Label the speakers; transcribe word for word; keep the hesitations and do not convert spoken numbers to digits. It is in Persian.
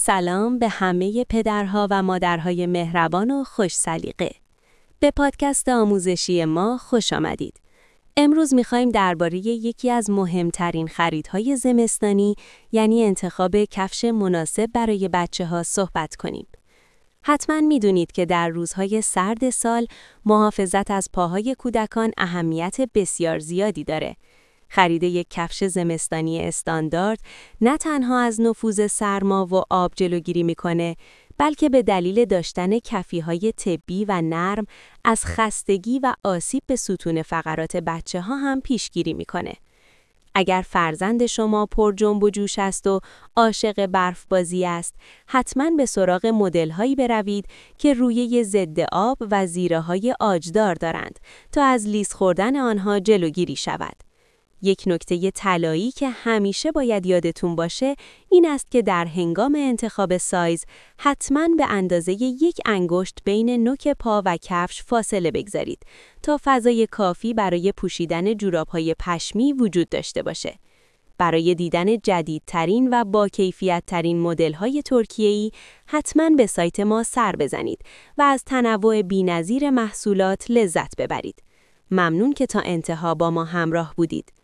Speaker 1: سلام به همه پدرها و مادرهای مهربان و خوش سلیقه. به پادکست آموزشی ما خوش آمدید. امروز می‌خوایم درباره یکی از مهمترین خریدهای زمستانی، یعنی انتخاب کفش مناسب برای بچه‌ها صحبت کنیم. حتما می‌دونید که در روزهای سرد سال محافظت از پاهای کودکان اهمیت بسیار زیادی داره. خرید یک کفش زمستانی استاندارد نه تنها از نفوذ سرما و آب جلوگیری میکنه، بلکه به دلیل داشتن کفی‌های طبی و نرم از خستگی و آسیب به ستون فقرات بچه ها هم پیشگیری میکنه. اگر فرزند شما پر جنب و جوش است و عاشق برف بازی است، حتما به سراغ مدل‌هایی بروید که رویه ضد آب و زیره‌های آجدار دارند تا از لیز خوردن آنها جلوگیری شود. یک نکته طلایی که همیشه باید یادتون باشه این است که در هنگام انتخاب سایز حتماً به اندازه یک انگشت بین نوک پا و کفش فاصله بگذارید تا فضای کافی برای پوشیدن جوراب‌های پشمی وجود داشته باشه. برای دیدن جدیدترین و با کیفیت ترین مدل‌های ترکیه‌ای حتماً به سایت ما سر بزنید و از تنوع بی‌نظیر محصولات لذت ببرید. ممنون که تا انتها با ما همراه بودید.